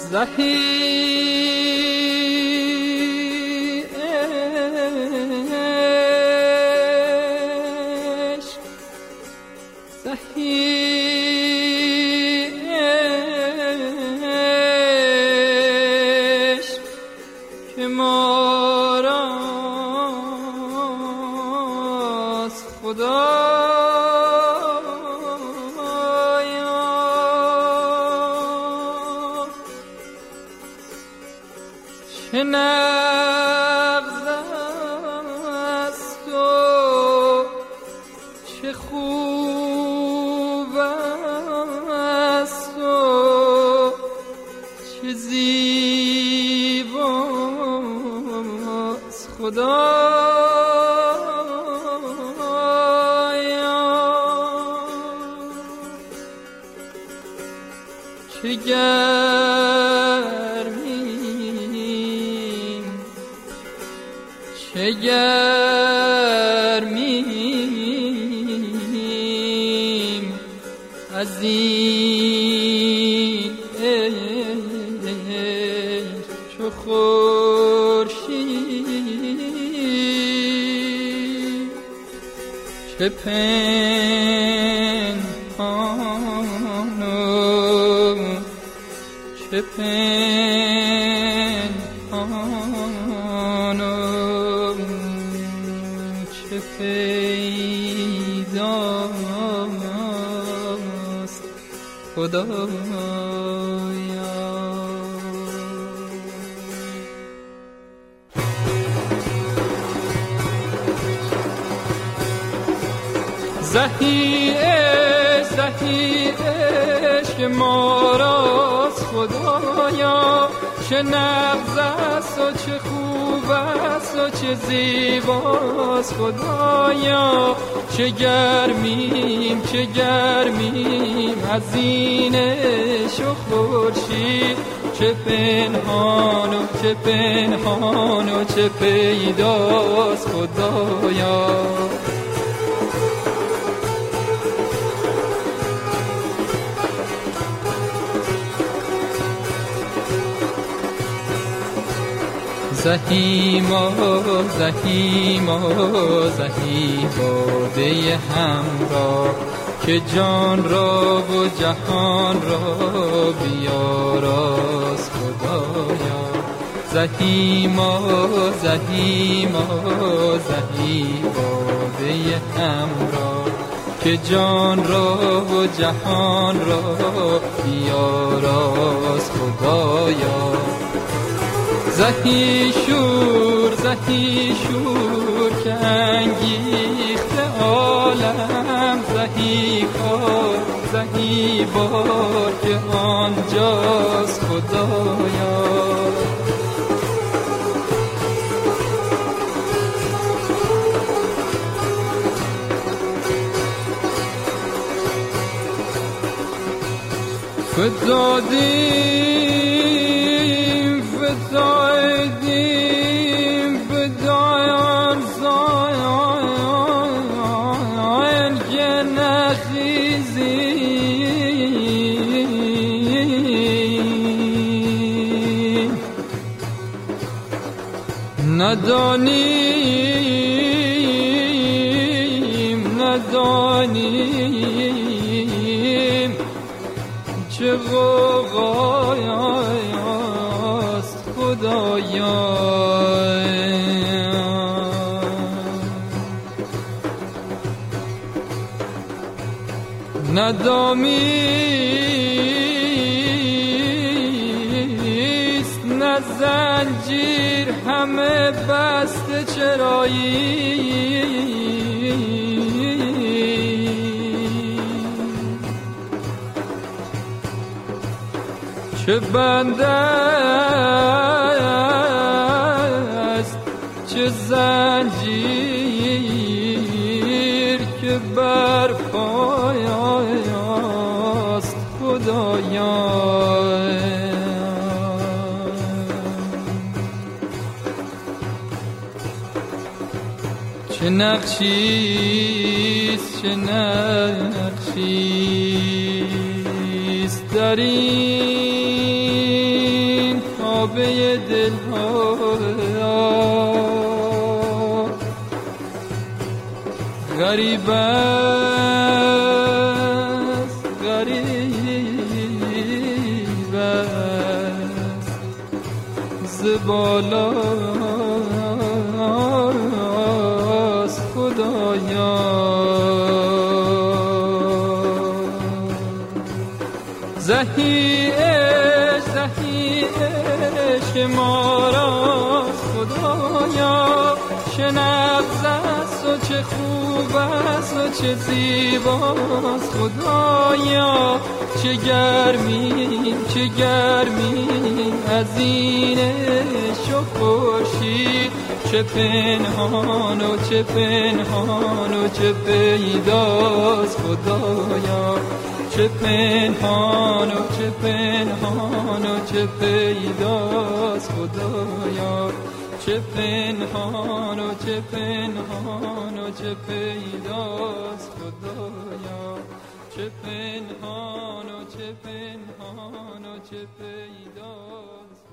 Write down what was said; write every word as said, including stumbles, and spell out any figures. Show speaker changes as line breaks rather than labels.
چه نغز است و چه خوب است و چه زیباست خدایا، چه چه گرمیم از این عشق چو خورشید، چه پنهان و چه پنهان و چه پیداست خدایا. زهی عشق زهی عشق ما راست خدایا، چه نغز است و چه خوب است و چه زیباست خدایا، چه گرمیم چه گرمیم از این عشق و خورشید، چه پنهان و چه پنهان و چه پیداست خدایا. زهیما زهیما زهی باده همراه که جان را و جهان را بیاراست خدایا. زهیما زهیما زهی باده همراه که جان را و جهان را بیاراست خدایا. زهی شور زهی شور که انگیخته عالم، زهی کار زهی بار که آنجاست خدایا. فدادیم فدادیم بدایان زاین که نخیزیم، ندانیم ندانیم چه غوغایاست خدایا. ندامیست نه زنجیر همه بسته چرایی، چه بنده است چه زنجیر که بر پایست خدایا. چه نقشیست چه نقشیست در این کعبه دل ها غریب است غریب است زبالاست خدایا زهی عشق زهی عشق ما راست خدایا چه نبض است و چه خوب است و چه زیباست خدایا چه گرمی چه گرمی از این عشق و خورشید چه پنهان و چه پنهان و چه پیداست خدایا چه پنهان و چه پنهان و چه پیداست خدایا چه پنهان و چه پنهان و چه پیداست خدایا چه پنهان و چه پنهان و چه پیداست